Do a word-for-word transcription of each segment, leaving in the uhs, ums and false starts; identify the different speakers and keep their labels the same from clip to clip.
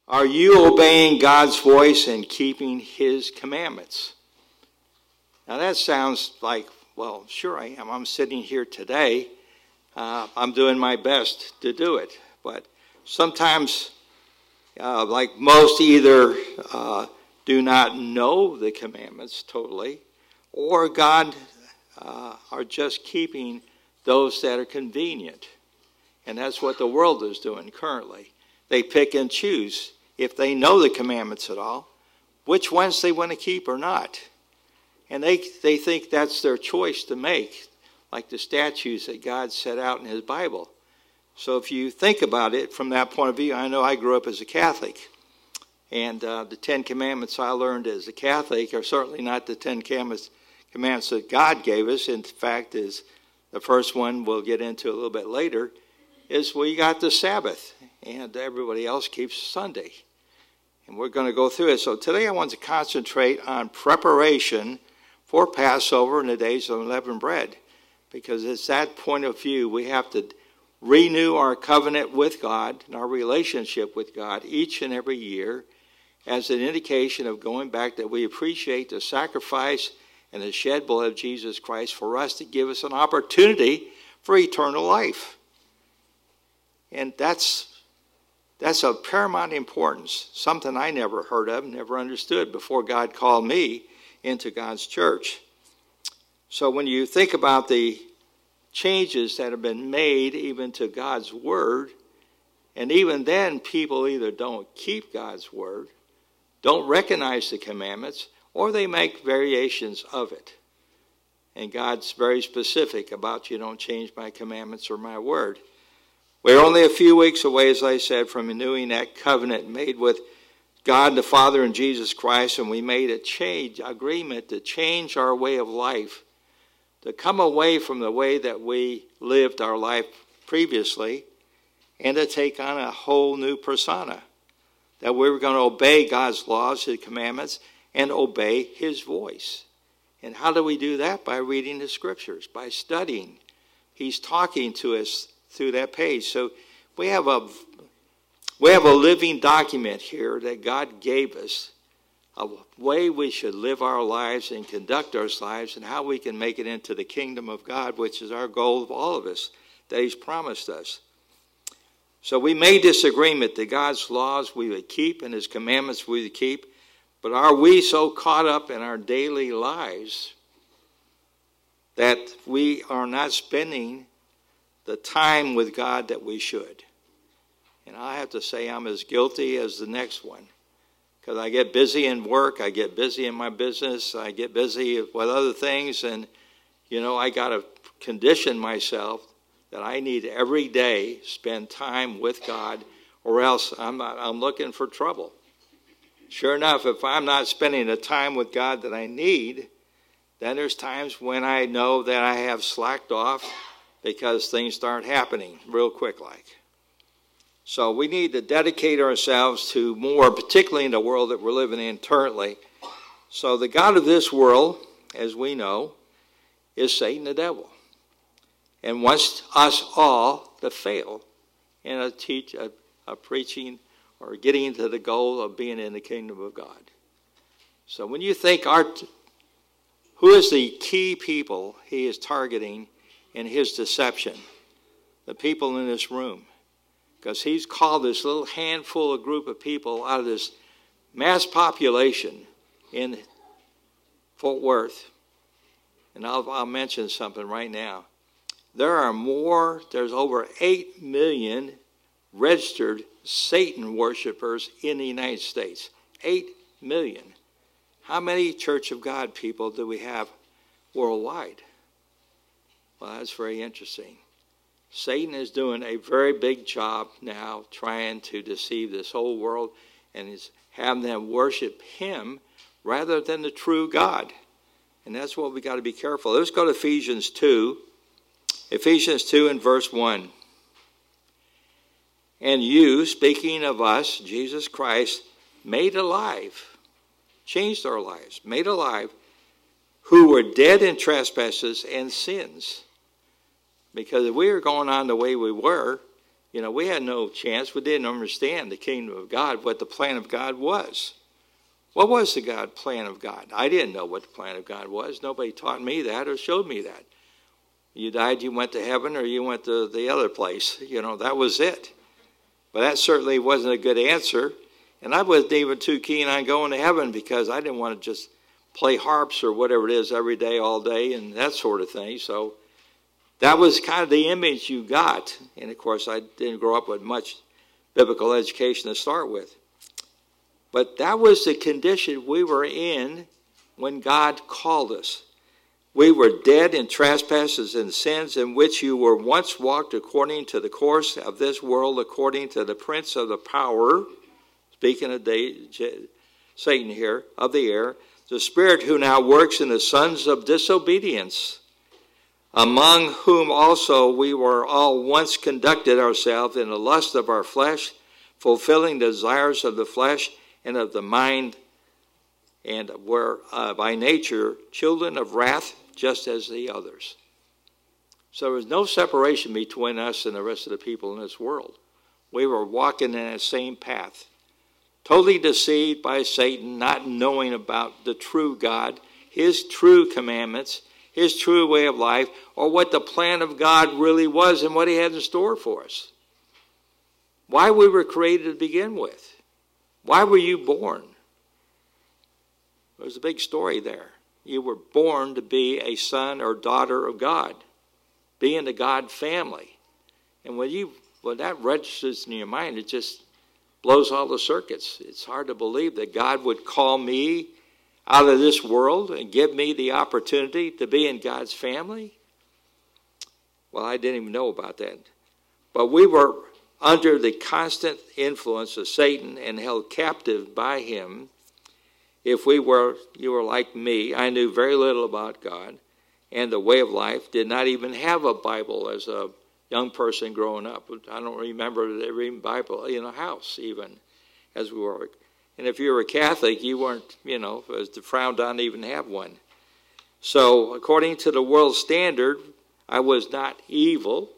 Speaker 1: Are you obeying God's voice and keeping his commandments? Now that sounds like, well, sure I am. I'm sitting here today. Uh, I'm doing my best to do it. But sometimes, uh, like most, either uh, do not know the commandments totally, or God uh, are just keeping those that are convenient. And that's what the world is doing currently. They pick and choose, if they know the commandments at all, which ones they want to keep or not. And they they think that's their choice to make, like the statutes that God set out in his Bible. So if you think about it from that point of view, I know I grew up as a Catholic. And uh, the Ten Commandments I learned as a Catholic are certainly not the Ten Commandments that God gave us. In fact, is the first one we'll get into a little bit later, is we got the Sabbath, and everybody else keeps Sunday. And we're going to go through it. So today I want to concentrate on preparation for Passover and the days of unleavened bread, because it's that point of view we have to renew our covenant with God and our relationship with God each and every year as an indication of going back that we appreciate the sacrifice and the shed blood of Jesus Christ for us to give us an opportunity for eternal life. And that's that's of paramount importance, something I never heard of, never understood before God called me into God's church. So when you think about the changes that have been made even to God's word, and even then people either don't keep God's word, don't recognize the commandments, or they make variations of it. And God's very specific about, you don't change my commandments or my word. We're only a few weeks away, as I said, from renewing that covenant made with God the Father and Jesus Christ, and we made a change, agreement to change our way of life, to come away from the way that we lived our life previously, and to take on a whole new persona, that we were going to obey God's laws, his commandments, and obey his voice. And how do we do that? By reading the scriptures, by studying. He's talking to us through that page. So we have a we have a living document here that God gave us, a way we should live our lives and conduct our lives, and how we can make it into the kingdom of God, which is our goal of all of us, that he's promised us. So we made this agreement that God's laws we would keep and his commandments we would keep, but are we so caught up in our daily lives that we are not spending the time with God that we should? And I have to say I'm as guilty as the next one, because I get busy in work, I get busy in my business, I get busy with other things, and you know, I got to condition myself that I need every day spend time with God, or else I'm not, I'm looking for trouble. Sure enough, if I'm not spending the time with God that I need, then there's times when I know that I have slacked off because things start happening real quick like. So we need to dedicate ourselves to more, particularly in the world that we're living in currently. So the God of this world, as we know, is Satan the devil, and wants us all to fail in a, teach, a, a preaching or getting to the goal of being in the kingdom of God. So when you think our, who is the key people he is targeting in his deception? The people in this room. Because he's called this little handful of group of people out of this mass population in Fort Worth. And I'll, I'll mention something right now. There are more, there's over eight million registered Satan worshipers in the United States. eight million. How many Church of God people do we have worldwide? Well, that's very interesting. Satan is doing a very big job now trying to deceive this whole world and is having them worship him rather than the true God. And that's what we got to be careful. Let's go to Ephesians two. Ephesians two and verse one. And you, speaking of us, Jesus Christ, made alive, changed our lives, made alive, who were dead in trespasses and sins. Because if we were going on the way we were, You know, we had no chance. We didn't understand the kingdom of God, what the plan of God was. What was the God plan of God? I didn't know what the plan of God was. Nobody taught me that or showed me that. You died, you went to heaven, or you went to the other place. You know, that was it. But that certainly wasn't a good answer. And I wasn't even too keen on going to heaven because I didn't want to just play harps or whatever it is every day, all day, and that sort of thing. So that was kind of the image you got. And, of course, I didn't grow up with much biblical education to start with. But that was the condition we were in when God called us. We were dead in trespasses and sins in which you were once walked according to the course of this world, according to the prince of the power, speaking of Satan here, of the air, the spirit who now works in the sons of disobedience, among whom also we were all once conducted ourselves in the lust of our flesh, fulfilling the desires of the flesh and of the mind, and were uh, by nature children of wrath, just as the others. So there was no separation between us and the rest of the people in this world. We were walking in that same path, totally deceived by Satan, not knowing about the true God, his true commandments, his true way of life, or what the plan of God really was and what he had in store for us. Why we were created to begin with. Why were you born? There's a big story there. You were born to be a son or daughter of God, be in the God family. And when you when that registers in your mind, it just blows all the circuits. It's hard to believe that God would call me out of this world and give me the opportunity to be in God's family. Well, I didn't even know about that. But we were under the constant influence of Satan and held captive by him. If we were, you were like me, I knew very little about God and the way of life, did not even have a Bible as a young person growing up. I don't remember reading Bible in a house even as we were. And if you were a Catholic, you weren't, you know, it was frowned on to even have one. So according to the world standard, I was not evil.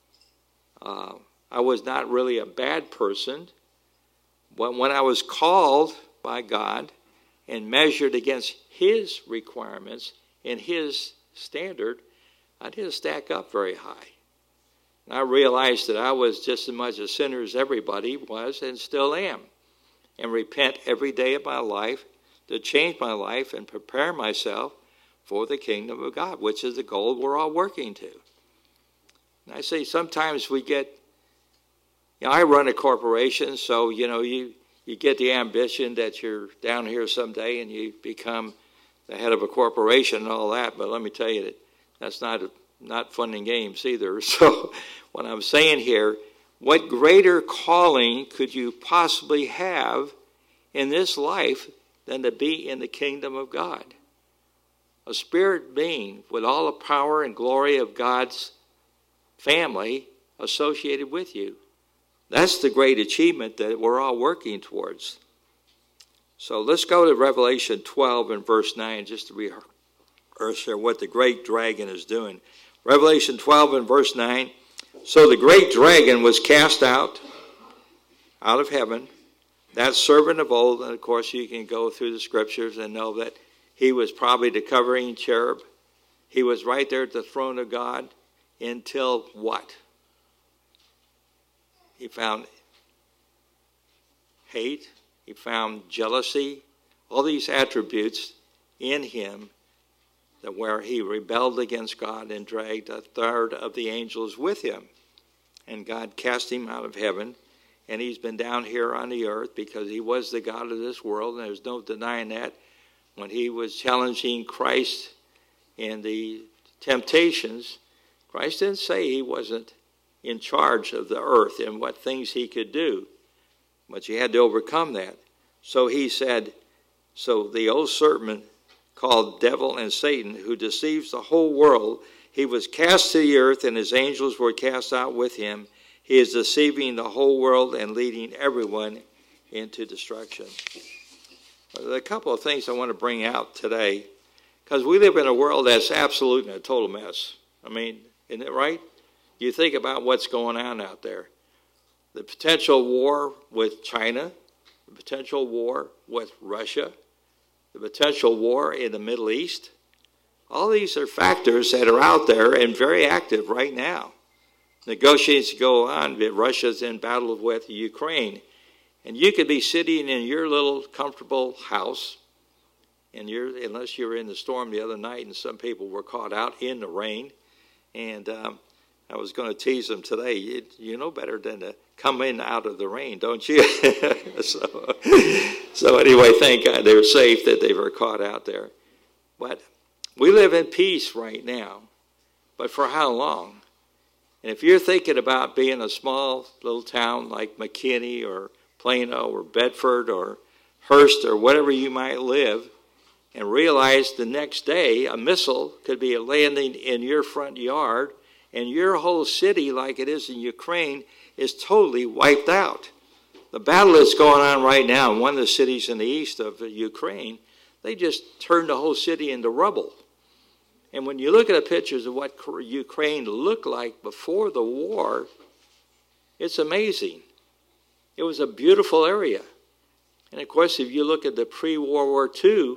Speaker 1: Uh, I was not really a bad person. When, when I was called by God and measured against his requirements and his standard, I didn't stack up very high. And I realized that I was just as much a sinner as everybody was and still am. And repent every day of my life to change my life and prepare myself for the kingdom of God, which is the goal we're all working to. And I say sometimes we get, you know, I run a corporation, so, you know, you, you get the ambition that you're down here someday and you become the head of a corporation and all that, but let me tell you that that's not, not fun and games either. So what I'm saying here, what greater calling could you possibly have in this life than to be in the kingdom of God? A spirit being with all the power and glory of God's family associated with you. That's the great achievement that we're all working towards. So let's go to Revelation twelve and verse nine just to rehearse here what the great dragon is doing. Revelation twelve and verse nine. So the great dragon was cast out, out of heaven, that servant of old. And of course you can go through the scriptures and know that he was probably the covering cherub. He was right there at the throne of God until what? He found hate. He found jealousy. All these attributes in him that where he rebelled against God and dragged a third of the angels with him. And God cast him out of heaven. And he's been down here on the earth because he was the God of this world. And there's no denying that. When he was challenging Christ in the temptations, Christ didn't say he wasn't in charge of the earth and what things he could do. But you had to overcome that. So he said, so the old serpent called devil and Satan, who deceives the whole world, he was cast to the earth and his angels were cast out with him. He is deceiving the whole world and leading everyone into destruction. There's a couple of things I want to bring out today, because we live in a world that's absolute and a total mess. I mean, isn't it right? You think about what's going on out there. the potential war with China, the potential war with Russia, the potential war in the Middle East. All these are factors that are out there and very active right now. Negotiations go on. Russia's in battle with Ukraine. And you could be sitting in your little comfortable house, and you're, unless you were in the storm the other night, and some people were caught out in the rain. And um, I was going to tease them today. You, you know better than to come in out of the rain, don't you? so, so anyway, thank God they were safe that they were caught out there. But we live in peace right now. But for how long? And if you're thinking about being a small little town like McKinney or Plano or Bedford or Hearst or whatever you might live, and realize the next day a missile could be landing in your front yard and your whole city, like it is in Ukraine, is totally wiped out. The battle that's going on right now in one of the cities in the east of Ukraine, they just turned the whole city into rubble. And when you look at the pictures of what Ukraine looked like before the war, it's amazing. It was a beautiful area. And of course, if you look at the pre-World War Two,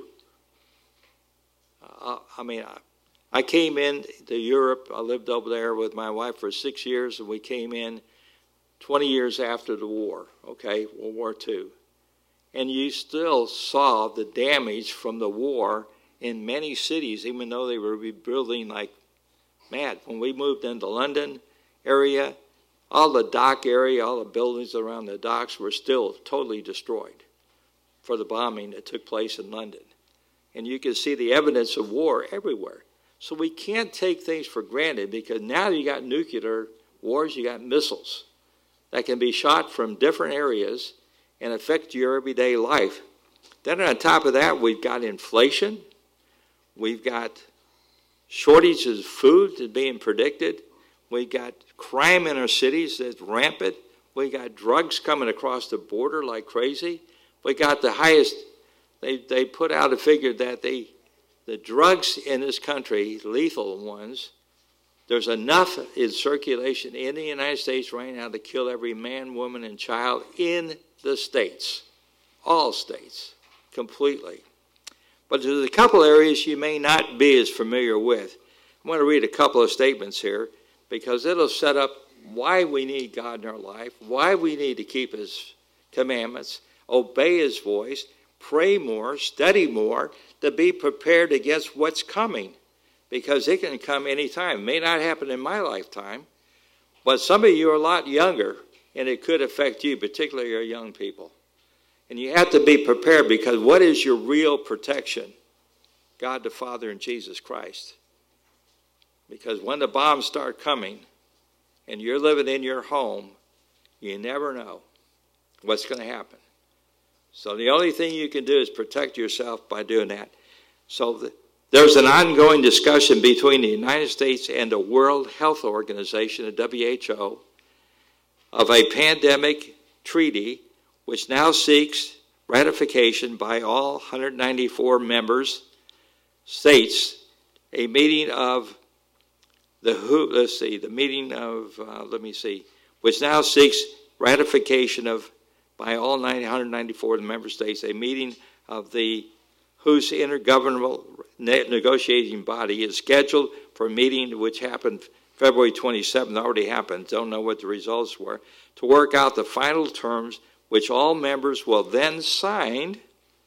Speaker 1: uh, I mean, I, I came in to Europe. I lived over there with my wife for six years, and we came in twenty years after the war, okay, World War Two. And you still saw the damage from the war in many cities, even though they were rebuilding like mad. When we moved into London area, all the dock area, all the buildings around the docks were still totally destroyed for the bombing that took place in London. And you can see the evidence of war everywhere. So we can't take things for granted, because now you got nuclear wars, you got missiles that can be shot from different areas and affect your everyday life. Then on top of that, we've got inflation. We've got shortages of food that's being predicted. We've got crime in our cities that's rampant. We got drugs coming across the border like crazy. We got the highest, they, they put out a figure that they, the drugs in this country, lethal ones, there's enough in circulation in the United States right now to kill every man, woman, and child in the states, all states, completely. But there's a couple areas you may not be as familiar with. I'm going to read a couple of statements here, because it'll set up why we need God in our life, why we need to keep His commandments, obey His voice, pray more, study more, to be prepared against what's coming, because it can come anytime. It may not happen in my lifetime, but some of you are a lot younger, and it could affect you, particularly your young people. And you have to be prepared, because what is your real protection? God the Father and Jesus Christ. Because when the bombs start coming and you're living in your home, you never know what's going to happen. So the only thing you can do is protect yourself by doing that. So the, there's an ongoing discussion between the United States and the World Health Organization, the W H O, of a pandemic treaty which now seeks ratification by all one hundred ninety-four members states. A meeting of the who, let's see, the meeting of, uh, let me see, which now seeks ratification of, by all one hundred ninety-four of the member states, a meeting of the W H O's intergovernmental negotiating body is scheduled for a meeting which happened February twenty-seventh, already happened, don't know what the results were, to work out the final terms which all members will then sign,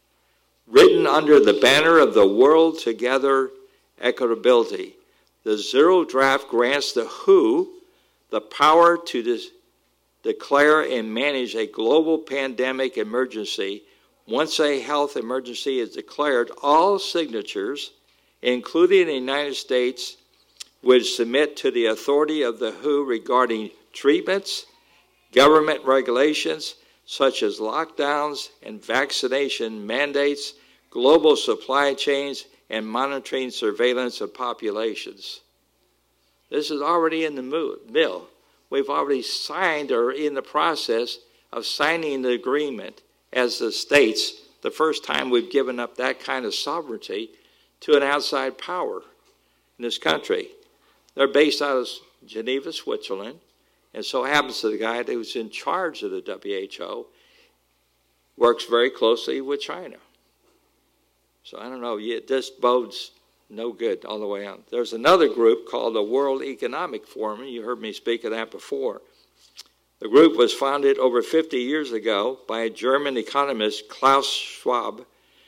Speaker 1: written under the banner of the World Together Equitability. The zero draft grants the W H O the power to dis- declare and manage a global pandemic emergency. Once a health emergency is declared, all signatures, including the United States, would submit to the authority of the W H O regarding treatments, government regulations, such as lockdowns and vaccination mandates, global supply chains, and monitoring surveillance of populations. This is already in the bill. We've already signed or are in the process of signing the agreement as the states, the first time we've given up that kind of sovereignty to an outside power in this country. They're based out of Geneva, Switzerland, And so happens to the guy that was in charge of the W H O works very closely with China. So I don't know, this bodes no good all the way on. There's another group called the World Economic Forum, and you heard me speak of that before. The group was founded over fifty years ago by a German economist, Klaus Schwab,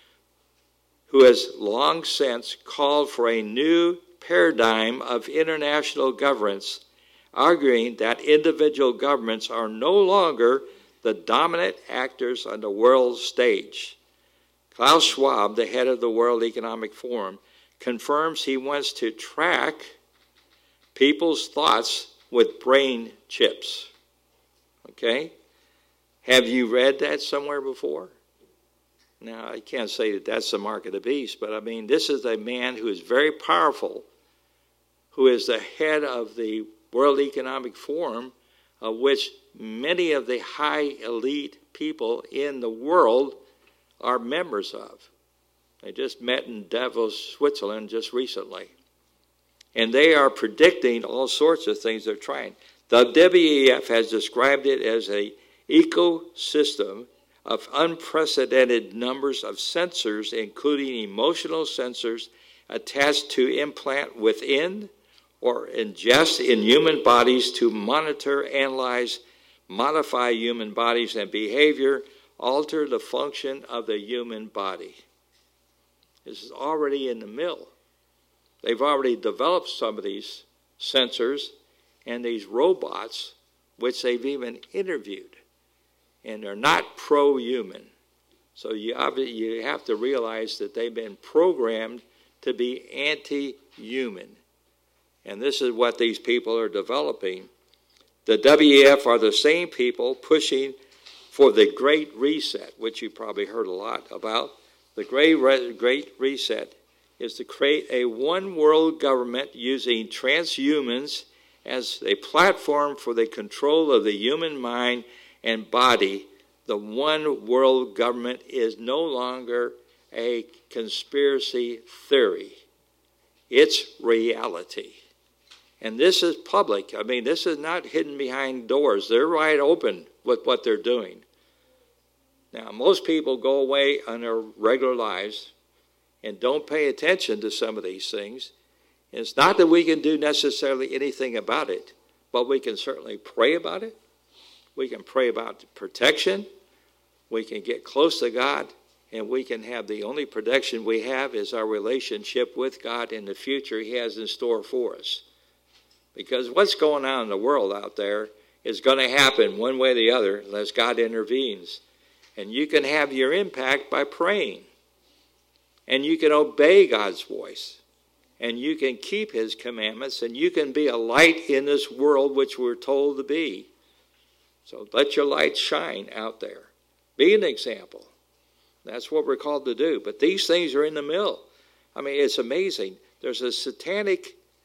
Speaker 1: who has long since called for a new paradigm of international governance, arguing that individual governments are no longer the dominant actors on the world stage. Klaus Schwab, the head of the World Economic Forum, confirms he wants to track people's thoughts with brain chips. Okay? Have you read that somewhere before? Now, I can't say that that's the mark of the beast, but I mean, this is a man who is very powerful, who is the head of the World Economic Forum, of which many of the high elite people in the world are members of. They just met in Davos, Switzerland just recently. And they are predicting all sorts of things they're trying. The W E F has described it as an ecosystem of unprecedented numbers of sensors, including emotional sensors attached to implant within or ingest in human bodies to monitor, analyze, modify human bodies and behavior, alter the function of the human body. This is already in the mill. They've already developed some of these sensors and these robots, which they've even interviewed. And they're not pro-human. So you, you have to realize that they've been programmed to be anti-human. And this is what these people are developing. The W E F are the same people pushing for the Great Reset, which you probably heard a lot about. The Great, Re- Great Reset is to create a one-world government using transhumans as a platform for the control of the human mind and body. The one world government is no longer a conspiracy theory. It's reality. And this is public. I mean, this is not hidden behind doors. They're right open with what they're doing. Now, most people go away on their regular lives and don't pay attention to some of these things. And it's not that we can do necessarily anything about it, but we can certainly pray about it. We can pray about protection. We can get close to God, and we can have the only protection we have is our relationship with God in the future He has in store for us. Because what's going on in the world out there is going to happen one way or the other unless God intervenes. And you can have your impact by praying. And you can obey God's voice. And you can keep His commandments. And you can be a light in this world which we're told to be. So let your light shine out there. Be an example. That's what we're called to do. But these things are in the mill. I mean, it's amazing. There's a satanic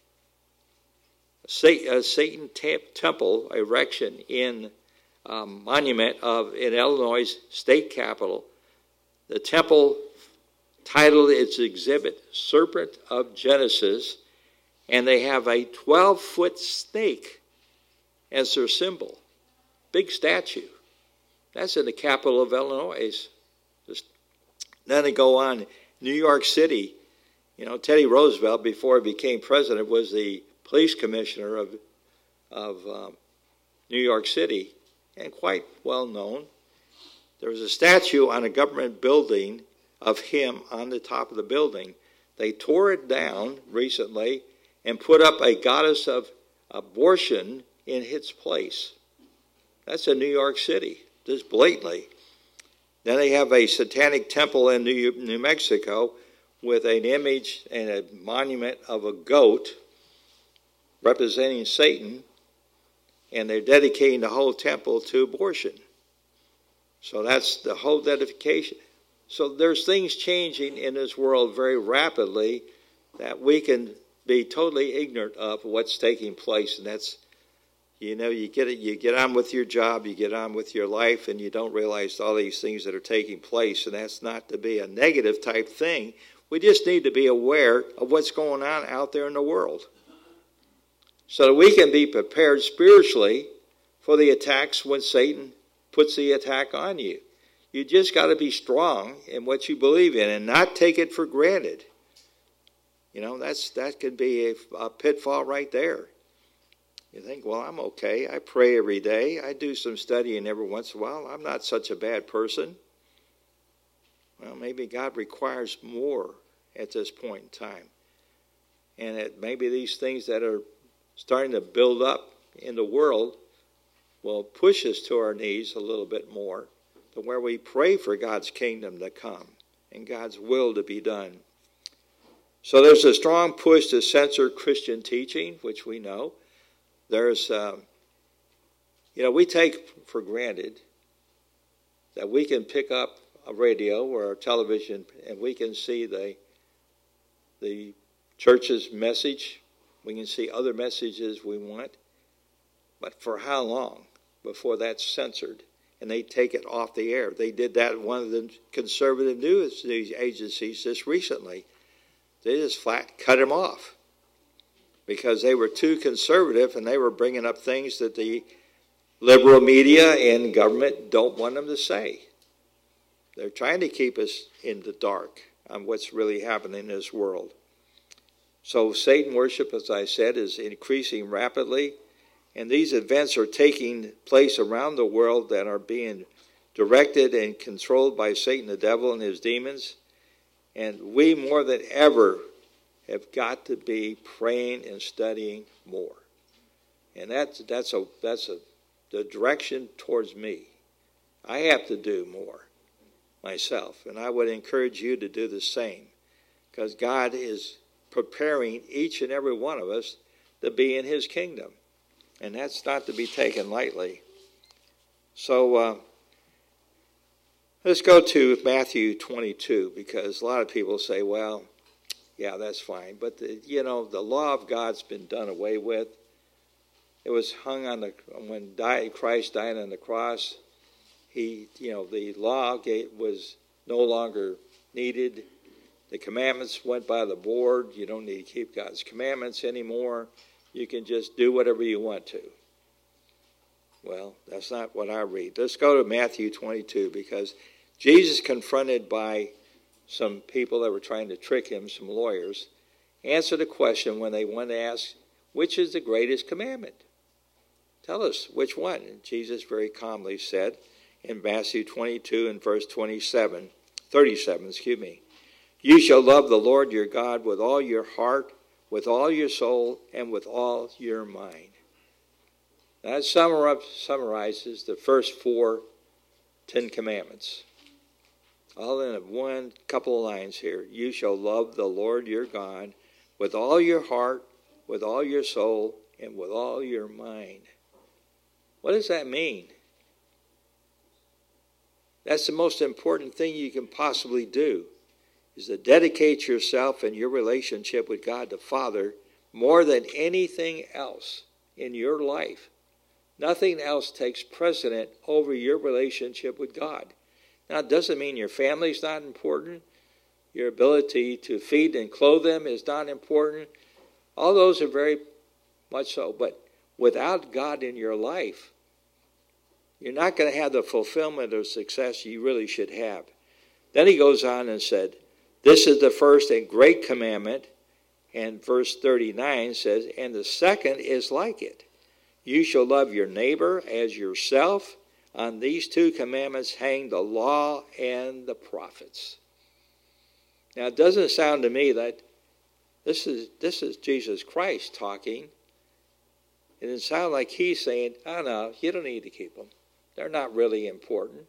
Speaker 1: Satan temple erection in um, monument of in Illinois state capitol. The temple titled its exhibit Serpent of Genesis, and they have a twelve-foot snake as their symbol. Big statue. That's in the capital of Illinois. Just, then they go on. New York City. You know, Teddy Roosevelt, before he became president, was the police commissioner of, of um, New York City, and quite well known. There was a statue on a government building of him on the top of the building. They tore it down recently and put up a goddess of abortion in its place. That's in New York City, just blatantly. Then they have a satanic temple in New, New Mexico with an image and a monument of a goat representing Satan, and they're dedicating the whole temple to abortion. So that's the whole dedication. So there's things changing in this world very rapidly that we can be totally ignorant of what's taking place, and that's, you know, you get it, you get on with your job, you get on with your life, and you don't realize all these things that are taking place, and that's not to be a negative type thing. We just need to be aware of what's going on out there in the world, so that we can be prepared spiritually for the attacks when Satan puts the attack on you. You just got to be strong in what you believe in and not take it for granted. You know, that's that could be a, a pitfall right there. You think, well, I'm okay. I pray every day. I do some studying every once in a while. I'm not such a bad person. Well, maybe God requires more at this point in time. And it, maybe these things that are starting to build up in the world will push us to our knees a little bit more, to where we pray for God's kingdom to come and God's will to be done. So there's a strong push to censor Christian teaching, which we know. There's, um, you know, we take for granted that we can pick up a radio or a television and we can see the the church's message. We can see other messages we want. But for how long before that's censored and they take it off the air? They did that in one of the conservative news agencies just recently. They just flat cut them off because they were too conservative and they were bringing up things that the liberal media and government don't want them to say. They're trying to keep us in the dark on what's really happening in this world. So Satan worship, as I said, is increasing rapidly. And these events are taking place around the world that are being directed and controlled by Satan, the devil, and his demons. And we, more than ever, have got to be praying and studying more. And that's, that's, a, that's a, the direction towards me. I have to do more myself. And I would encourage you to do the same. Because God is preparing each and every one of us to be in his kingdom. And that's not to be taken lightly. So uh, let's go to Matthew twenty-two, because a lot of people say, well, yeah, that's fine. But, the, you know, the law of God's been done away with. It was hung on the, when died, Christ died on the cross, he, you know, the law was no longer needed. The commandments went by the board. You don't need to keep God's commandments anymore. You can just do whatever you want to. Well, that's not what I read. Let's go to Matthew twenty-two, because Jesus, confronted by some people that were trying to trick him, some lawyers, answered a question when they went to ask, which is the greatest commandment? Tell us which one. And Jesus very calmly said in Matthew twenty-two and verse twenty-seven, thirty-seven, excuse me, you shall love the Lord your God with all your heart, with all your soul, and with all your mind. That summarizes the first four Ten Commandments. All in one couple of lines here. You shall love the Lord your God with all your heart, with all your soul, and with all your mind. What does that mean? That's the most important thing you can possibly do, is to dedicate yourself and your relationship with God the Father more than anything else in your life. Nothing else takes precedent over your relationship with God. Now, it doesn't mean your family's not important. Your ability to feed and clothe them is not important. All those are very much so. But without God in your life, you're not going to have the fulfillment or success you really should have. Then he goes on and said, this is the first and great commandment. And verse thirty-nine says, and the second is like it. You shall love your neighbor as yourself. On these two commandments hang the law and the prophets. Now, it doesn't sound to me that this is this is Jesus Christ talking. It doesn't sound like he's saying, oh, no, you don't need to keep them. They're not really important.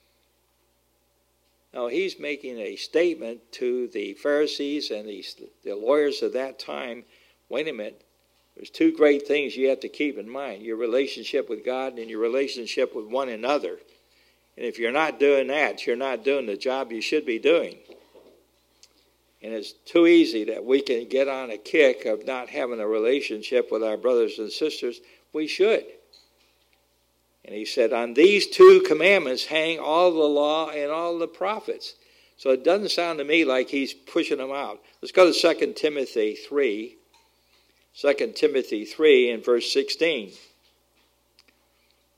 Speaker 1: No, he's making a statement to the Pharisees and the, the lawyers of that time. Wait a minute. There's two great things you have to keep in mind. Your relationship with God and your relationship with one another. And if you're not doing that, you're not doing the job you should be doing. And it's too easy that we can get on a kick of not having a relationship with our brothers and sisters. We should. And he said, on these two commandments hang all the law and all the prophets. So it doesn't sound to me like he's pushing them out. Let's go to Second Timothy three. Second Timothy three and verse sixteen.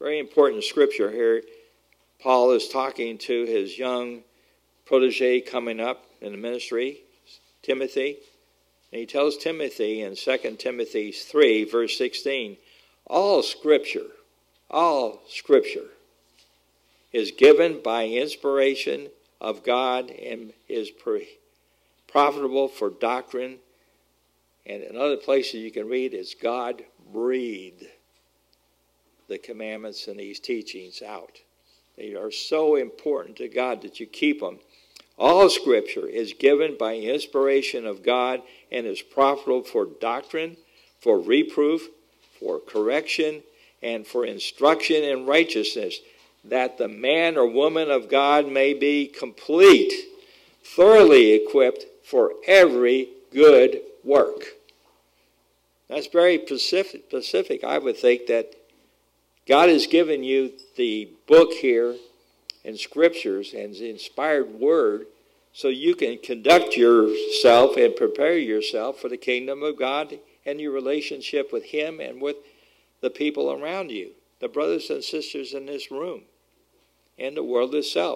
Speaker 1: very important scripture here. Paul is talking to his young protege coming up in the ministry, Timothy. And he tells Timothy in Second Timothy three, verse sixteen, all scripture, all scripture is given by inspiration of God and is profitable for doctrine. And in other places you can read, it's God breathed the commandments and these teachings out. They are so important to God that you keep them. All scripture is given by inspiration of God and is profitable for doctrine, for reproof, for correction, and for instruction in righteousness, that the man or woman of God may be complete, thoroughly equipped for every good work. That's very specific, specific. I would think that God has given you the book here and scriptures and the inspired word so you can conduct yourself and prepare yourself for the kingdom of God and your relationship with him and with the people around you, the brothers and sisters in this room and the world itself.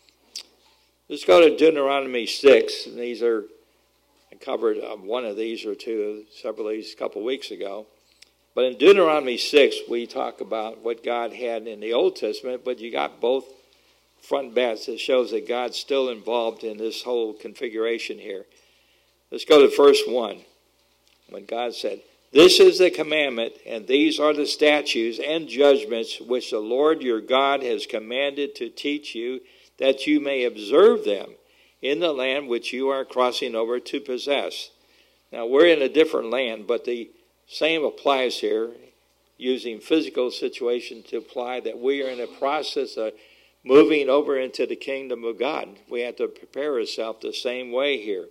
Speaker 1: Let's go to Deuteronomy six. And these are, I covered um, one of these or two, several of these a couple weeks ago. But in Deuteronomy six, we talk about what God had in the Old Testament, but you got both front backs that shows that God's still involved in this whole configuration here. Let's go to verse one. When God said, this is the commandment, and these are the statutes and judgments which the Lord your God has commanded to teach you, that you may observe them in the land which you are crossing over to possess. Now, we're in a different land, but the same applies here, using physical situation to apply that we are in a process of moving over into the kingdom of God. We have to prepare ourselves the same way here.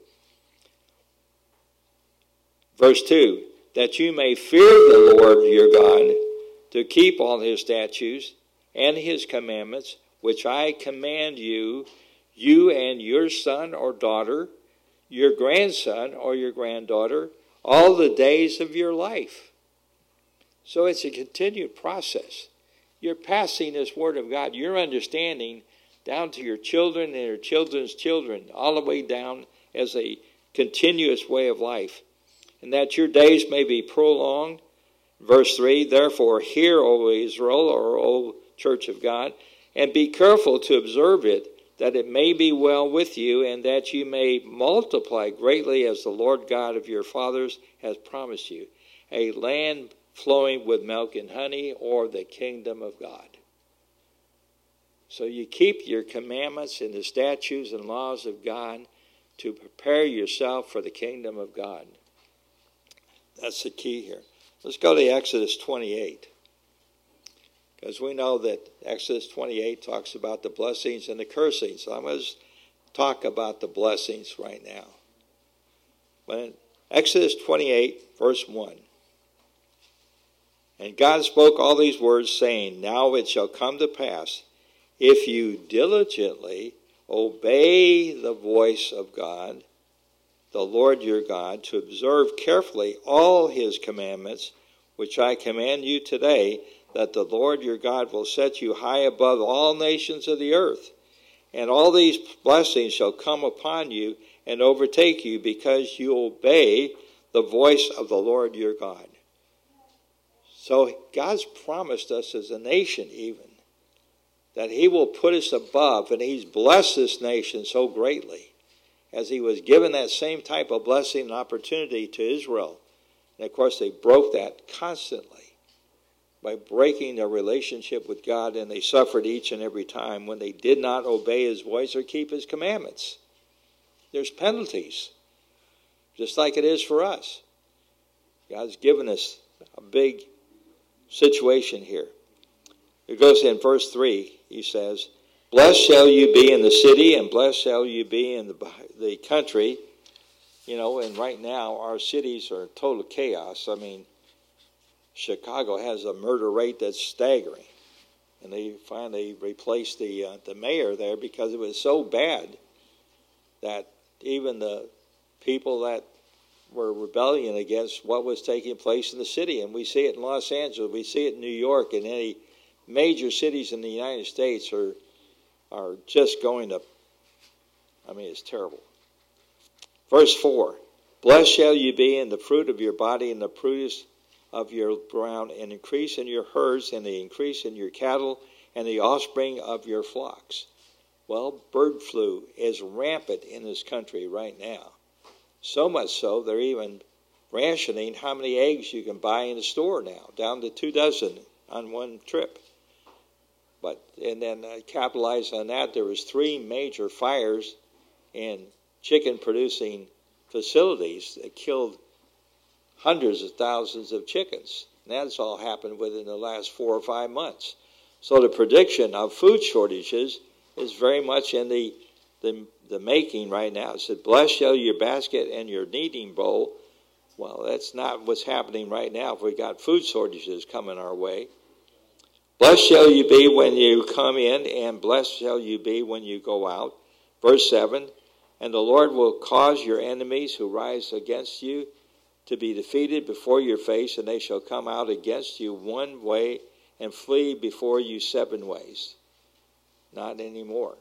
Speaker 1: Verse two, that you may fear the Lord your God, to keep all his statutes and his commandments, which I command you, you and your son or daughter, your grandson or your granddaughter, all the days of your life. So it's a continued process. You're passing this word of God, your understanding, down to your children and your children's children, all the way down as a continuous way of life. And that your days may be prolonged. Verse three, therefore hear, O Israel, or O church of God, and be careful to observe it, that it may be well with you, and that you may multiply greatly as the Lord God of your fathers has promised you, a land flowing with milk and honey, or the kingdom of God. So you keep your commandments and the statutes and laws of God to prepare yourself for the kingdom of God. That's the key here. Let's go to Exodus twenty-eight. Because we know that Exodus twenty-eight talks about the blessings and the cursings. So I'm going to talk about the blessings right now. When Exodus twenty-eight, verse one. And God spoke all these words, saying, now it shall come to pass, if you diligently obey the voice of God, the Lord your God, to observe carefully all his commandments, which I command you today, that the Lord your God will set you high above all nations of the earth. And all these blessings shall come upon you and overtake you, because you obey the voice of the Lord your God. So God's promised us as a nation even that he will put us above, and he's blessed this nation so greatly, as he was given that same type of blessing and opportunity to Israel. And of course they broke that constantly by breaking their relationship with God, and they suffered each and every time when they did not obey his voice or keep his commandments. There's penalties, just like it is for us. God's given us a big situation here. It goes in verse three, he says, blessed shall you be in the city, and blessed shall you be in the, the country. You know, and right now our cities are total chaos. I mean, Chicago has a murder rate that's staggering. And they finally replaced the uh, the mayor there because it was so bad that even the people that were rebelling against what was taking place in the city, and we see it in Los Angeles, we see it in New York, and any major cities in the United States are are just going to, I mean, it's terrible. Verse four, blessed shall you be in the fruit of your body and the produce of your ground, and increase in your herds, and the increase in your cattle, and the offspring of your flocks. Well, bird flu is rampant in this country right now. So much so, they're even rationing how many eggs you can buy in the store now, down to two dozen on one trip. But and then uh, capitalize on that, there was three major fires in chicken-producing facilities that killed hundreds of thousands of chickens. And that's all happened within the last four or five months. So the prediction of food shortages is very much in the the, the making right now. It said, blessed shall your basket and your kneading bowl. Well, that's not what's happening right now if we got food shortages coming our way. Blessed shall you be when you come in, and blessed shall you be when you go out. Verse seven, and the Lord will cause your enemies who rise against you to be defeated before your face, and they shall come out against you one way and flee before you seven ways. Not anymore.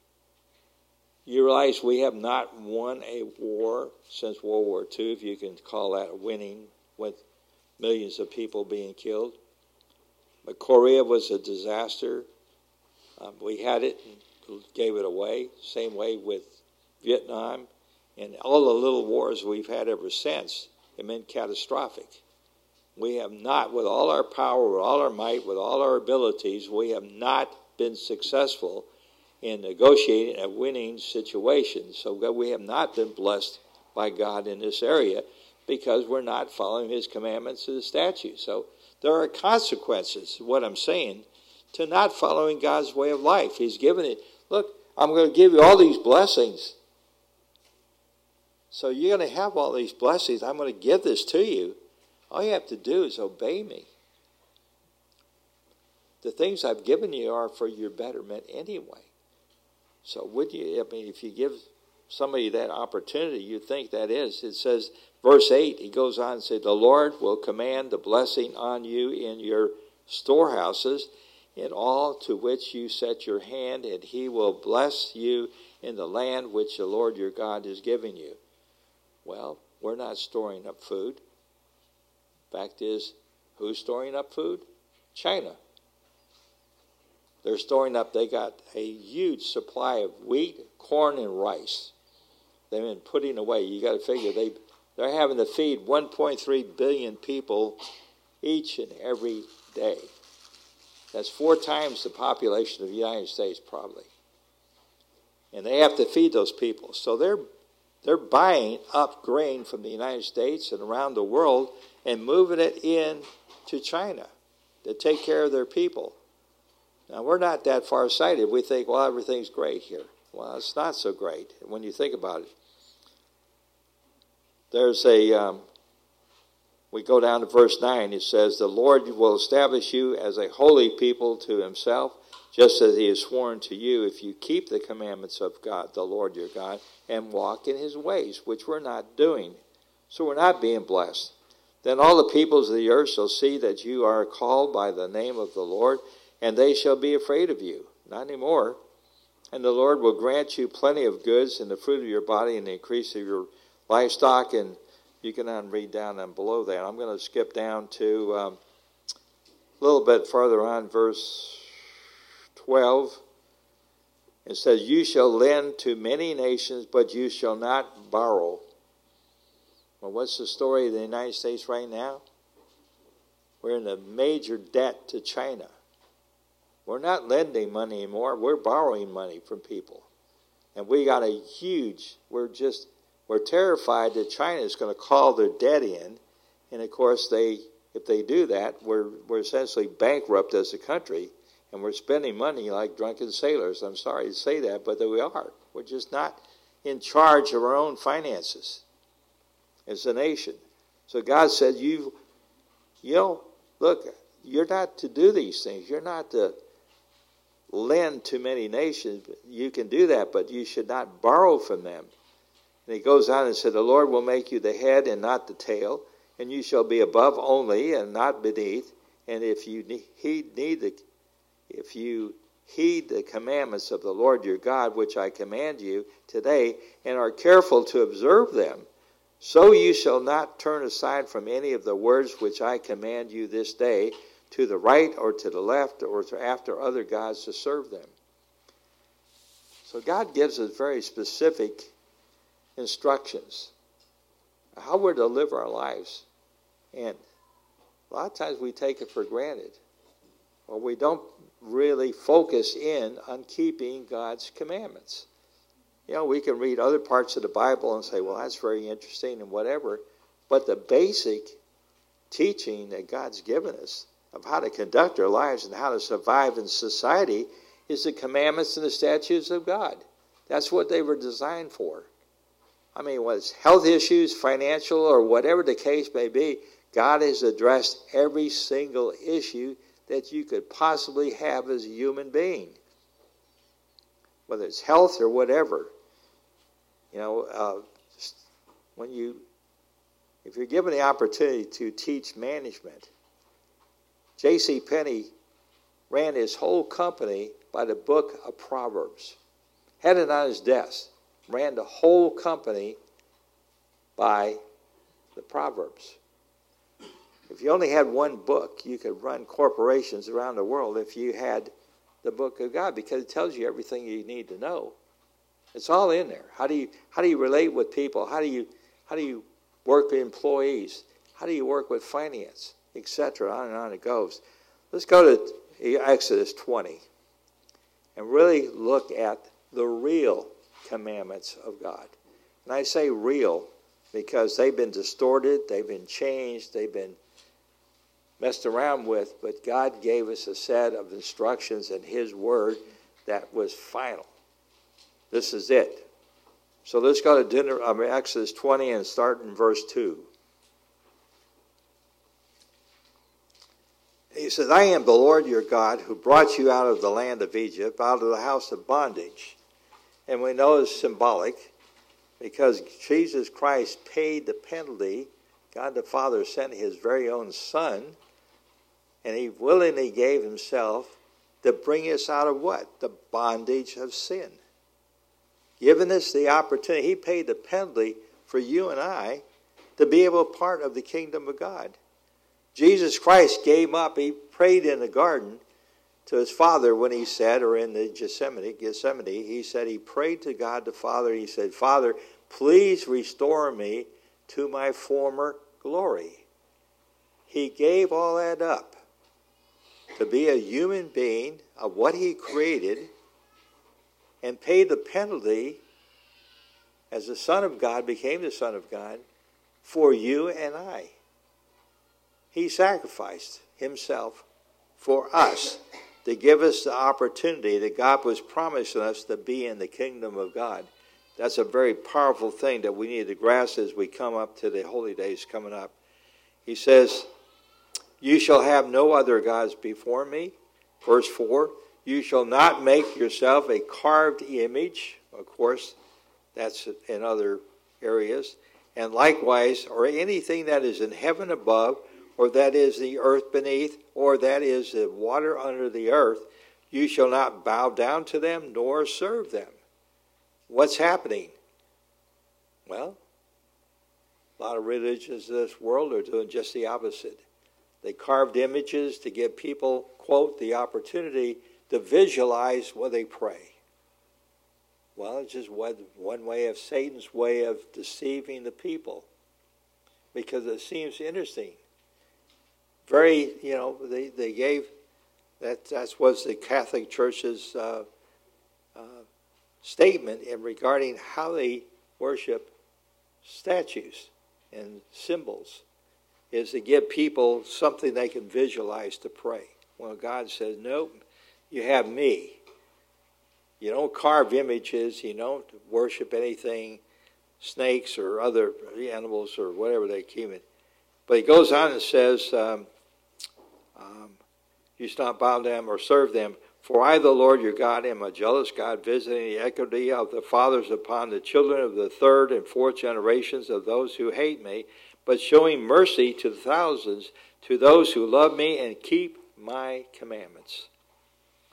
Speaker 1: You realize we have not won a war since World War Two, if you can call that winning, with millions of people being killed. But Korea was a disaster. Um, we had it and gave it away. Same way with Vietnam. And all the little wars we've had ever since have been catastrophic. We have not, with all our power, with all our might, with all our abilities, we have not been successful in negotiating a winning situation. So we have not been blessed by God in this area because we're not following his commandments and the statutes. So there are consequences, what I'm saying, to not following God's way of life. He's given it. Look, I'm going to give you all these blessings. So you're going to have all these blessings. I'm going to give this to you. All you have to do is obey me. The things I've given you are for your betterment anyway. So would you, I mean, if you give somebody that opportunity, you think that is. It says, verse eight, he goes on and says, the Lord will command the blessing on you in your storehouses, in all to which you set your hand, and he will bless you in the land which the Lord your God is giving you. Well, we're not storing up food. Fact is, who's storing up food? China. They're storing up, they got a huge supply of wheat, corn, and rice. They've been putting away. You got to figure they, they're having to feed one point three billion people each and every day. That's four times the population of the United States, probably. And they have to feed those people. So they're they're buying up grain from the United States and around the world and moving it in to China to take care of their people. Now, we're not that far-sighted. We think, well, everything's great here. Well, it's not so great when you think about it. There's a, um, we go down to verse nine. It says, the Lord will establish you as a holy people to himself, just as he has sworn to you, if you keep the commandments of God, the Lord your God, and walk in his ways, which we're not doing. So we're not being blessed. Then all the peoples of the earth shall see that you are called by the name of the Lord, and they shall be afraid of you. Not anymore. And the Lord will grant you plenty of goods and the fruit of your body and the increase of your livestock. And you can read down and below that. I'm going to skip down to um, a little bit further on, verse twelve. It says, you shall lend to many nations, but you shall not borrow. Well, what's the story of the United States right now? We're in a major debt to China. We're not lending money anymore. We're borrowing money from people. And we got a huge, we're just, we're terrified that China is going to call their debt in. And of course, they, if they do that, we're, we're essentially bankrupt as a country. And we're spending money like drunken sailors. I'm sorry to say that, but we are. We're just not in charge of our own finances as a nation. So God said, you, you know, look, you're not to do these things. You're not to lend to many nations. You can do that, but you should not borrow from them. And he goes on and said, the Lord will make you the head and not the tail, and you shall be above only and not beneath. And if you need, he need the, if you heed the commandments of the Lord your God, which I command you today, and are careful to observe them, so you shall not turn aside from any of the words which I command you this day, to the right or to the left, or to after other gods to serve them. So God gives us very specific instructions how we're to live our lives. And a lot of times we take it for granted, or we don't really focus in on keeping God's commandments. You know, we can read other parts of the Bible and say, well, that's very interesting and whatever, but the basic teaching that God's given us of how to conduct our lives and how to survive in society is the commandments and the statutes of God. That's what they were designed for. I mean, whether it's health issues, financial, or whatever the case may be, God has addressed every single issue that you could possibly have as a human being, whether it's health or whatever. You know, uh, when you, if you're given the opportunity to teach management, J C Penney ran his whole company by the book of Proverbs. Had it on his desk. Ran the whole company by the Proverbs. If you only had one book, you could run corporations around the world if you had the book of God, because it tells you everything you need to know. It's all in there. How do you how do you relate with people? How do you how do you work with employees? How do you work with finance, et cetera? On and on it goes. Let's go to Exodus twenty and really look at the real commandments of God. And I say real because they've been distorted, they've been changed, they've been messed around with, but God gave us a set of instructions in His Word that was final. This is it. So let's go to dinner, I mean, Exodus twenty and start in verse two. He says, I am the Lord your God who brought you out of the land of Egypt, out of the house of bondage. And we know it's symbolic because Jesus Christ paid the penalty. God the Father sent His very own Son, and He willingly gave Himself to bring us out of what? The bondage of sin. Giving us the opportunity. He paid the penalty for you and I to be able to be part of the kingdom of God. Jesus Christ gave up. He prayed in the garden to His Father when He said, or in the Gethsemane, Gethsemane, He said, He prayed to God the Father. He said, Father, please restore me to my former glory. He gave all that up to be a human being of what He created and paid the penalty as the Son of God, became the Son of God, for you and I. He sacrificed Himself for us to give us the opportunity that God was promising us to be in the kingdom of God. That's a very powerful thing that we need to grasp as we come up to the holy days coming up. He says, you shall have no other gods before me. Verse four, you shall not make yourself a carved image. Of course, that's in other areas. And likewise, or anything that is in heaven above, or that is the earth beneath, or that is the water under the earth, you shall not bow down to them, nor serve them. What's happening? Well, a lot of religions in this world are doing just the opposite. They carved images to give people, quote, the opportunity to visualize when they pray. Well, it's just one, one way of Satan's way of deceiving the people, because it seems interesting. Very, you know, they, they gave, that that was the Catholic Church's uh, uh, statement in regarding how they worship statues and symbols, is to give people something they can visualize to pray. Well, God says, nope, you have me. You don't carve images, you don't worship anything, snakes or other animals or whatever they keep it. But He goes on and says, um, um, you shall not bow them or serve them. For I, the Lord your God, am a jealous God, visiting the iniquity of the fathers upon the children of the third and fourth generations of those who hate me, but showing mercy to the thousands, to those who love me and keep my commandments.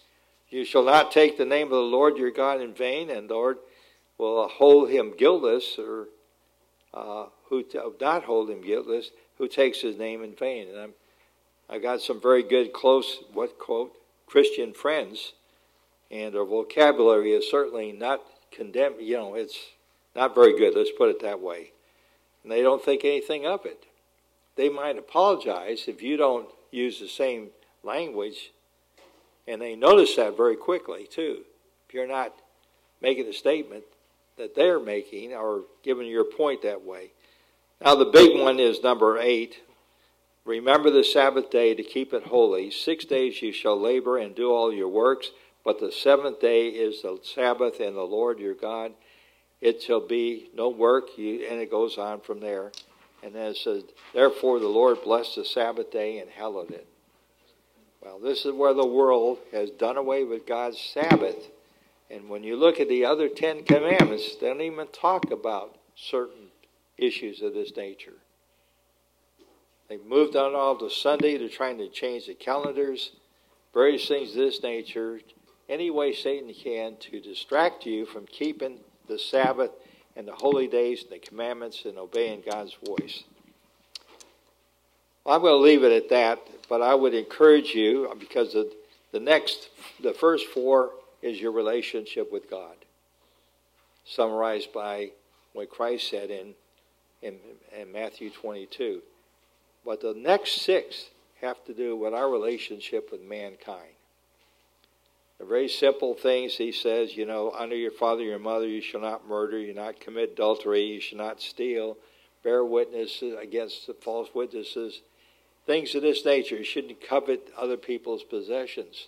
Speaker 1: You shall not take the name of the Lord your God in vain, and the Lord will hold him guiltless, or uh, who t- not hold him guiltless, who takes his name in vain. And I'm, I got some very good, close, what quote, Christian friends, and their vocabulary is certainly not condemned. You know, it's not very good. Let's put it that way. And they don't think anything of it. They might apologize if you don't use the same language. And they notice that very quickly, too. If you're not making a statement that they're making or giving your point that way. Now, the big one is number eight. Remember the Sabbath day to keep it holy. Six days you shall labor and do all your works, but the seventh day is the Sabbath and the Lord your God. It shall be no work, you, and it goes on from there. And then it says, therefore the Lord blessed the Sabbath day and hallowed it. Well, this is where the world has done away with God's Sabbath. And when you look at the other Ten Commandments, they don't even talk about certain issues of this nature. They've moved on all to Sunday. They're trying to change the calendars, various things of this nature, any way Satan can to distract you from keeping the Sabbath and the holy days and the commandments and obeying God's voice. Well, I'm going to leave it at that, but I would encourage you, because the, the next, the first four is your relationship with God, summarized by what Christ said in, in, in Matthew twenty-two. But the next six have to do with our relationship with mankind. The very simple things he says, you know, honor your father and your mother, you shall not murder, you shall not commit adultery, you shall not steal, bear witness against the false witnesses, things of this nature. You shouldn't covet other people's possessions.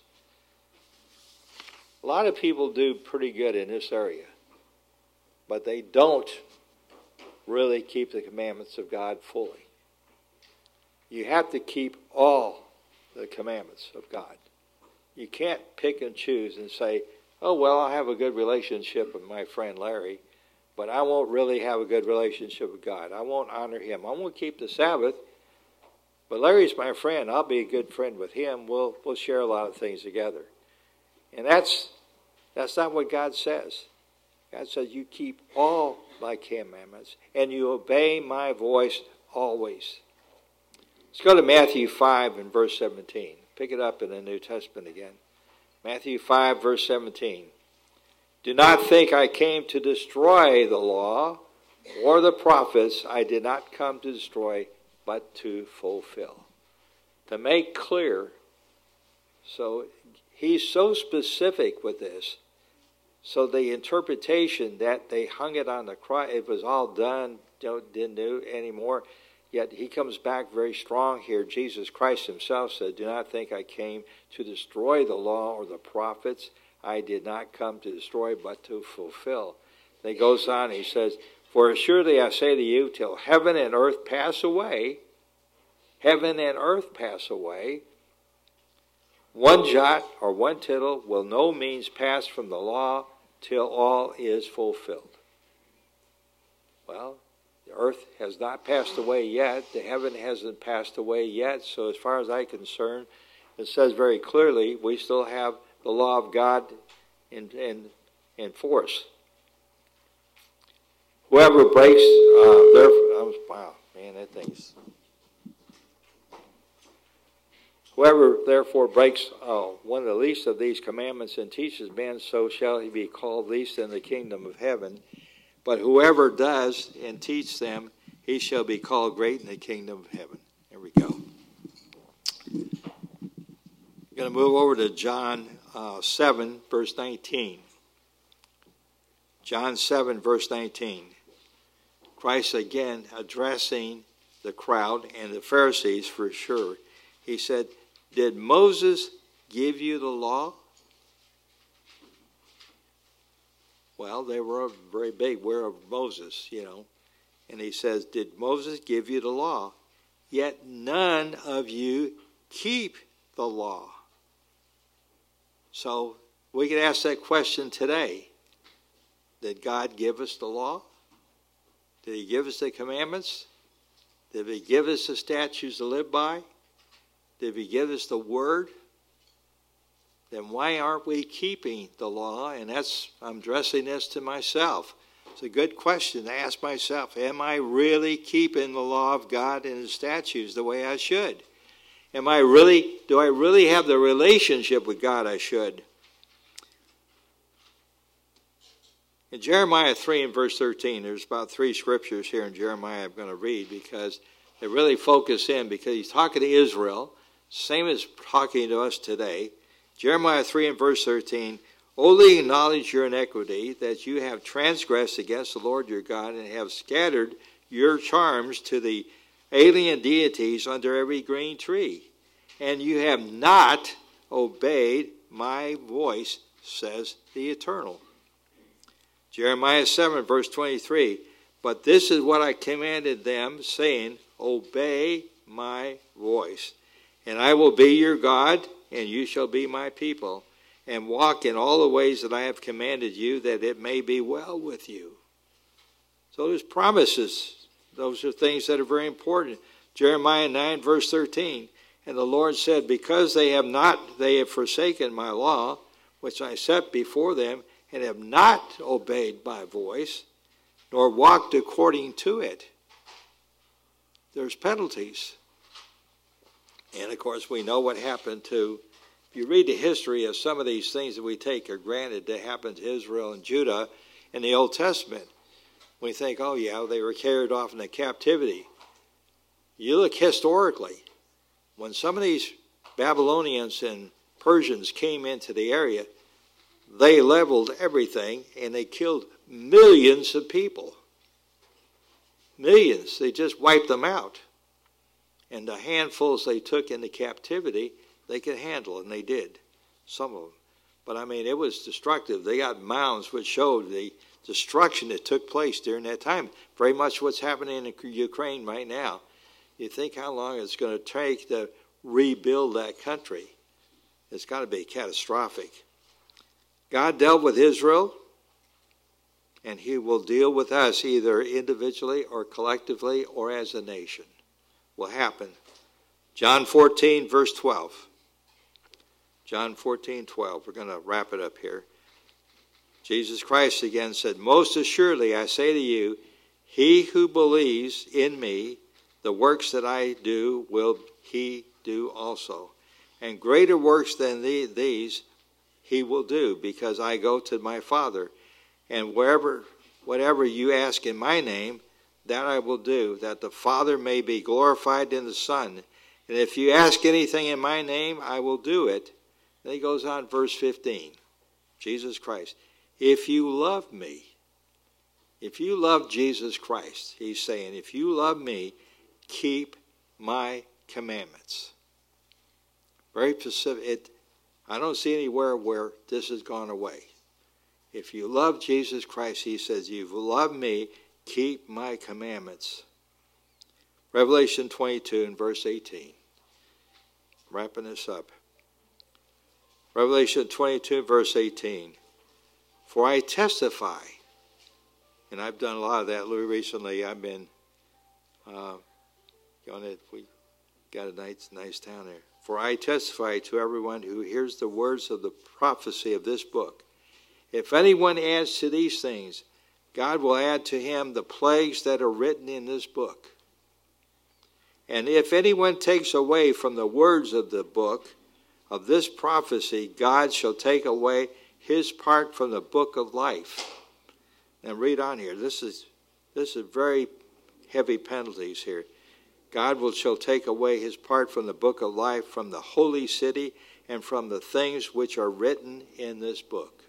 Speaker 1: A lot of people do pretty good in this area, but they don't really keep the commandments of God fully. You have to keep all the commandments of God. You can't pick and choose and say, oh, well, I'll have a good relationship with my friend Larry, but I won't really have a good relationship with God. I won't honor him. I won't keep the Sabbath, but Larry's my friend. I'll be a good friend with him. We'll, we'll share a lot of things together. And that's, that's not what God says. God says you keep all my commandments and you obey my voice always. Let's go to Matthew five and verse seventeen. Pick it up in the New Testament again. Matthew five, verse seventeen. Do not think I came to destroy the law or the prophets. I did not come to destroy, but to fulfill. To make clear. So he's so specific with this. So the interpretation that they hung it on the cross, it was all done, didn't do anymore. Yet he comes back very strong here. Jesus Christ himself said, do not think I came to destroy the law or the prophets. I did not come to destroy, but to fulfill. Then he goes on, he says, for assuredly I say to you, till heaven and earth pass away, heaven and earth pass away, one jot or one tittle will no means pass from the law till all is fulfilled. Well, the earth has not passed away yet. The heaven hasn't passed away yet. So as far as I'm concerned, it says very clearly we still have the law of God in, in, in force. Whoever breaks, uh, their, oh, wow, man, that thing's... Whoever therefore breaks uh, one of the least of these commandments and teaches men, so shall he be called least in the kingdom of heaven. But whoever does and teach them, he shall be called great in the kingdom of heaven. There we go. I'm going to move over to John uh, seven, verse nineteen. John seven, verse nineteen. Christ again addressing the crowd and the Pharisees for sure. He said, did Moses give you the law? Well, they were very big, aware of Moses, you know. And he says, did Moses give you the law? Yet none of you keep the law. So we can ask that question today. Did God give us the law? Did he give us the commandments? Did he give us the statutes to live by? Did he give us the word? then why aren't we keeping the law? And that's, I'm addressing this to myself. It's a good question to ask myself. Am I really keeping the law of God and his statutes the way I should? Am I really, do I really have the relationship with God I should? In Jeremiah three and verse thirteen, there's about three scriptures here in Jeremiah I'm going to read because they really focus in, because he's talking to Israel, same as talking to us today. Jeremiah three and verse thirteen, only acknowledge your iniquity, that you have transgressed against the Lord your God, and have scattered your charms to the alien deities under every green tree. And you have not obeyed my voice, says the Eternal. Jeremiah seven, verse twenty-three, but this is what I commanded them, saying, obey my voice, and I will be your God, and you shall be my people, and walk in all the ways that I have commanded you, that it may be well with you. So there's promises. Those are things that are very important. Jeremiah nine, verse thirteen, and the Lord said, because they have not, they have forsaken my law, which I set before them, and have not obeyed my voice, nor walked according to it. There's penalties. And of course, we know what happened to, if you read the history of some of these things that we take for granted that happened to Israel and Judah in the Old Testament, we think, oh yeah, they were carried off into captivity. You look historically, when some of these Babylonians and Persians came into the area, they leveled everything and they killed millions of people. Millions. They just wiped them out. And the handfuls they took into captivity, they could handle, and they did. Some of them. But I mean, it was destructive. They got mounds which showed the destruction that took place during that time. Very much what's happening in Ukraine right now. You think how long it's going to take to rebuild that country. It's got to be catastrophic. God dealt with Israel, and he will deal with us either individually or collectively or as a nation. Will happen. John fourteen, verse twelve. John fourteen, twelve. We're going to wrap it up here. Jesus Christ again said, most assuredly I say to you, he who believes in me, the works that I do will he do also. And greater works than the, these he will do, because I go to my Father. And wherever, whatever you ask in my name, that I will do, that the Father may be glorified in the Son. And if you ask anything in my name, I will do it. Then he goes on, verse fifteen. Jesus Christ. If you love me, if you love Jesus Christ, he's saying, if you love me, keep my commandments. Very specific. It, I don't see anywhere where this has gone away. If you love Jesus Christ, he says, you've loved me, keep my commandments. Revelation twenty-two and verse eighteen. Wrapping this up. Revelation twenty-two, verse eighteen. For I testify, and I've done a lot of that recently. I've been uh, going to, we got a nice, nice town there. For I testify to everyone who hears the words of the prophecy of this book. If anyone adds to these things, God will add to him the plagues that are written in this book. And if anyone takes away from the words of the book of this prophecy, God shall take away his part from the book of life. Now read on here. This is this is very heavy penalties here. God will shall take away his part from the book of life, from the holy city, and from the things which are written in this book.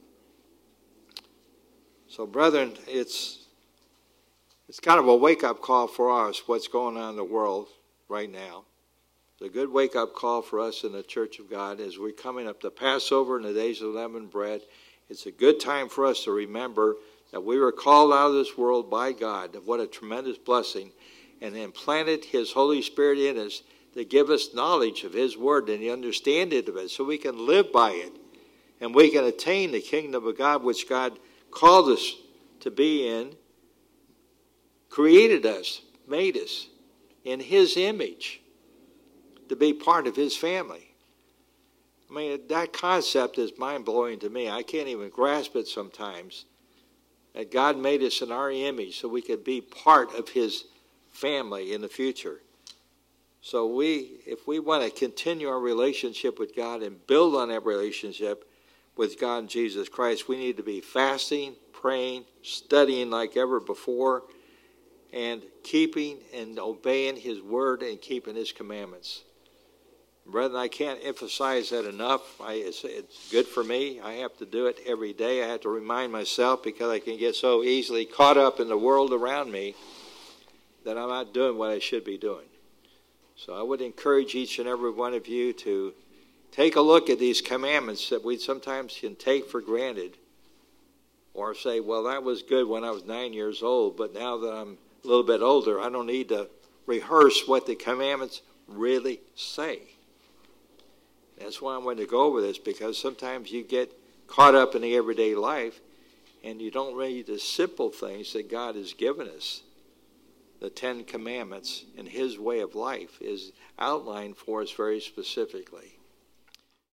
Speaker 1: So, brethren, it's it's kind of a wake-up call for us, what's going on in the world right now. It's a good wake-up call for us in the Church of God as we're coming up to Passover and the days of leavened bread. It's a good time for us to remember that we were called out of this world by God. What a tremendous blessing. And implanted his Holy Spirit in us to give us knowledge of his word and the understanding of it so we can live by it. And we can attain the kingdom of God which God called us to be in, created us, made us in his image, to be part of his family. I mean, that concept is mind-blowing to me. I can't even grasp it sometimes. That God made us in our image so we could be part of his family in the future. So we, if we want to continue our relationship with God and build on that relationship with God and Jesus Christ, we need to be fasting, praying, studying like ever before, and keeping and obeying his word and keeping his commandments. Brethren, I can't emphasize that enough. I, it's, it's good for me. I have to do it every day. I have to remind myself because I can get so easily caught up in the world around me that I'm not doing what I should be doing. So I would encourage each and every one of you to take a look at these commandments that we sometimes can take for granted or say, well, that was good when I was nine years old, but now that I'm a little bit older, I don't need to rehearse what the commandments really say. That's why I wanted to go over this, because sometimes you get caught up in the everyday life and you don't read the simple things that God has given us. The Ten Commandments and his way of life is outlined for us very specifically.